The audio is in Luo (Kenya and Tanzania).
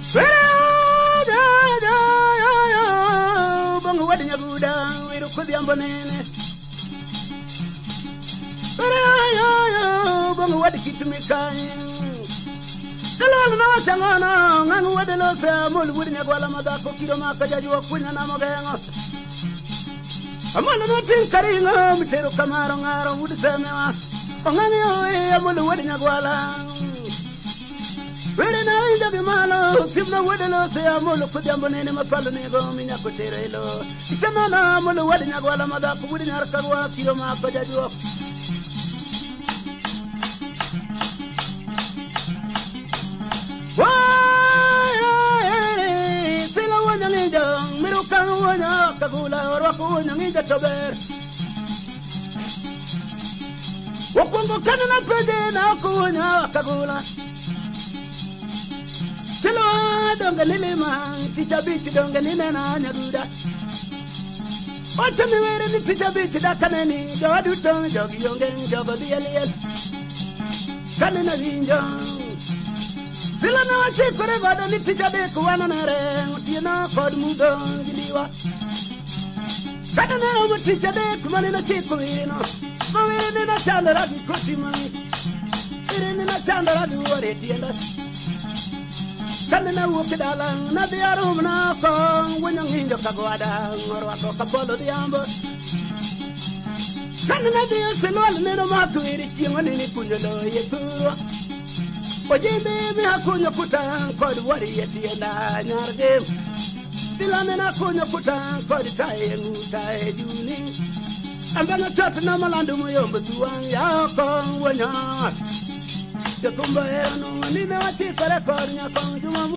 Bang wadi nyaguda wiru kudiambonene. Bang wadi kitumikai. Salam na changana ngangu wadi lo se mul wadi nyagwala madako kiro makajaji wa kunya na magengo. Amala no tin karinga mitero kamaro ngaro wadi semewa. Ongani oe amul wadi nyagwala. Where na inja di malo, simna wadi lo se amul kudiambonene mapalo nego minya kutere lo. Ichamana amul wadi nyagwala madako wadi nyarkarwa kiro makajaji wa. Sila wanya ninja, miruka wanya kagula, wako wanya ninja tober. Wakungo kana na pede na wako wanya kagula. Sila donga nilima, tija bichi donga nina na nyaguda. Wacha miwere ni tija bichi da kaneni, jawadu tong jogi yongen jogodi yel. Kanina vinja. Sila na wache kore vada ni tijade kuwana nere Utiena kod mudo ngiliwa Kada nere mutijade kumani na chiku ino Mawiri na chanda ragi kosi mami Iri na chanda ragi uwari tienda Kada na ukidala na diarum na kong Wanyang hinjo kagwada ngoro ako kapolo diambo Kada na diyo silwala nino matu iri chingoni ni kunjolo yekuro Ojimbe mi hakunyo kuta kod wari yetienda nyarge Sila mena hakunyo kuta kod tae ngutae juni Ambana chot na malandu muyombo tuwang yako wanya Jakumba enu nime wachi kare kod nyakong jumamu